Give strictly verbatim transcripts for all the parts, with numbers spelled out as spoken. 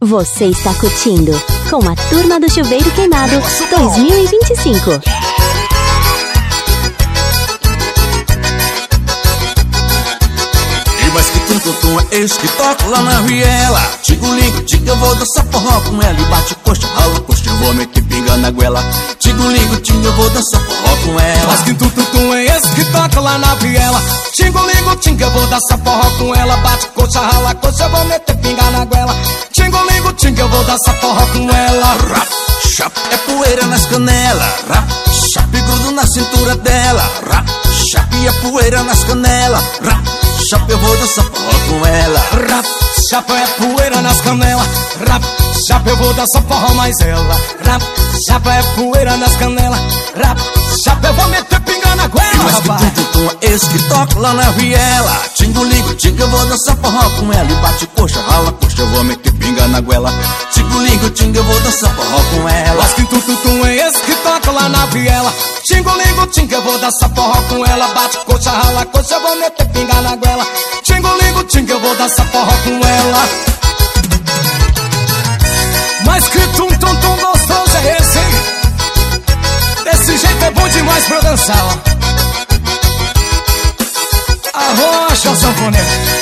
Você está curtindo com a Turma do Chuveiro Queimado dois mil e vinte e cinco. Mas que tum tum tum é esse que toca lá na viela. Tigo-ligo, tigo, eu vou dançar forró com ela. E bate coxa, rala coxa, eu vou meter pinga na goela. Tigo-ligo, tigo, eu vou dançar forró com ela. Mas que tum tum tum é esse que toca lá na viela. Tigo-ligo, tigo, eu vou dançar forró com ela. Bate coxa, rala coxa, eu vou meter pinga na goela. Tigo-ligo, tigo, eu vou dançar forró com ela. Rap, chap, é poeira nas canelas. Rap, chap, grudo na cintura dela. Rap, chap, é poeira nas canelas. Rap, chap, eu vou dançar forró com ela. Rap, chapa é poeira nas canelas. Rap, chapa, eu vou dançar forró mais ela. Rap, chapa é poeira nas canelas. Rap, chapa, eu vou meter pinga na goela. Mas que tum tum tum é esse que toca lá na viela. Tingo-ligo, tigo, eu vou dançar forró com ela. E bate coxa, rala coxa, eu vou meter pinga na goela. Tingo-ligo, tigo, eu vou dançar forró com ela. Mas que tum tum tum é esse que toca lá na viela. Tingo-ligo, tigo, eu vou dançar forró com ela. Bate coxa, rala coxa, eu vou meter pinga na goela. Tingo-ligo, tigo, eu vou dançar forró com ela. Mas que tum tum tum gostoso é esse, hein? Desse jeito é bom demais pra dançar, ó. Arrocha, sanfoneiro.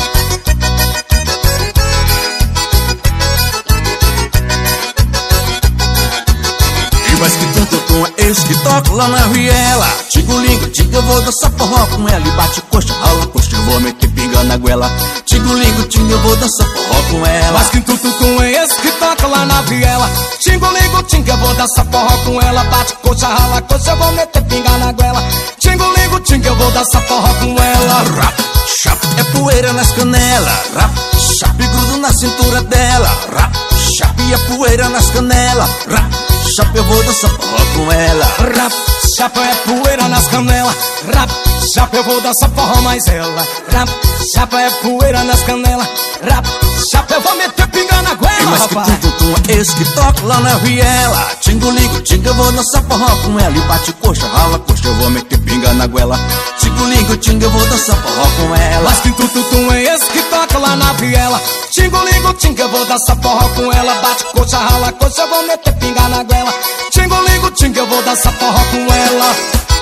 Mas que tum tum tum é esse que toca lá na viela. Tigo-ligo, tigo, eu vou dançar forró com ela. E bate coxa, rala coxa, eu vou meter pinga na goela. Tigo-ligo, tigo, eu vou dançar forró com ela. Mas que tum tum tum é esse que toca lá na viela. Tigo-ligo, tigo, eu vou dançar forró com ela. Bate coxa, rala coxa, eu vou meter pinga na goela. Tigo-ligo, tigo, eu vou dançar forró com ela. Rap, chap, é poeira nas canelas. Rap, chap, grudo na cintura dela. Rap, chap, é poeira nas canelas. Rap, chap, eu vou dançar forró com ela. Rap, chapa é poeira nas canelas. Rap, chapa, eu vou dançar forró mais ela. Rap, chapa é poeira nas canelas. Rap, chapa, eu vou meter pinga na goela. Mas que tum tum tum é esse que toca lá na viela. Tingo-ligo, tigo, eu vou dançar forró com ela. E bate coxa, rala coxa, eu vou meter pinga na goela. Tigo-ligo, tigo, eu vou dançar forró com ela. Mas que tum tum tum é esse que toca lá na viela. Tigo-ligo, tigo, eu vou dançar forró com ela. Bate coxa, rala coxa, eu vou meter pinga na goela. Tigo-ligo, tigo, eu vou dançar forró com ela.